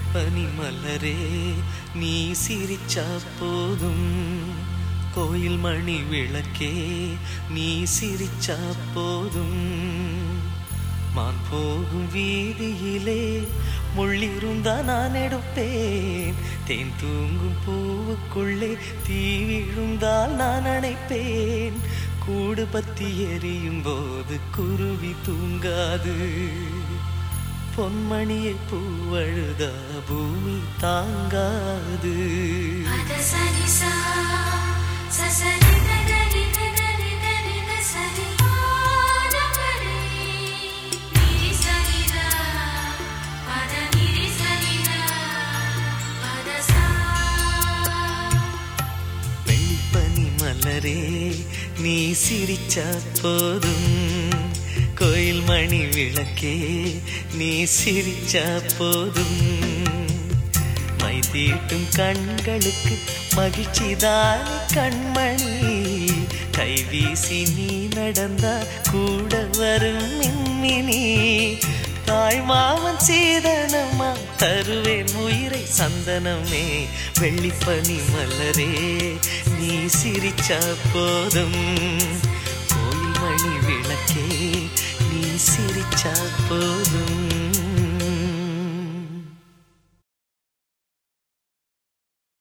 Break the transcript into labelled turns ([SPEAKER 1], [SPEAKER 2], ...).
[SPEAKER 1] பனி மலரே நீ சிரிச்சா போதும், கோயில் மணி விளக்கே நீ சிரிச்சா போதும். மான் போகும் வீதியிலே முள்ளிருந்தா நான் எடுப்பேன், தேன் தூங்கும் பூவுக்குள்ளே தீ விழுந்தால் நான் அணைப்பேன். கூடு பத்தி எரியும் போது குருவி தூங்காது, பொன்மணியை பூவழுதா பூமி தாங்காது. வெள்ளிப்பனி மலரே நீ சிரிச்சா போதும், கோயில் மணி விளக்கே நீ சிரிச்சா போதும். மை தீட்டும் கண்களுக்கு மகிழ்ச்சிதான் கண்மணி, கைவீசி நீ நடந்தா கூட வரும் மின்மினி. தாய் மாமன் சீதனமா தருவேன் உயிரை சந்தனமே. வெள்ளிப்பனி மலரே நீ சிரிச்சா போதும், கோயில் மணி விளக்கே நீ சிரிச்சா போதும்.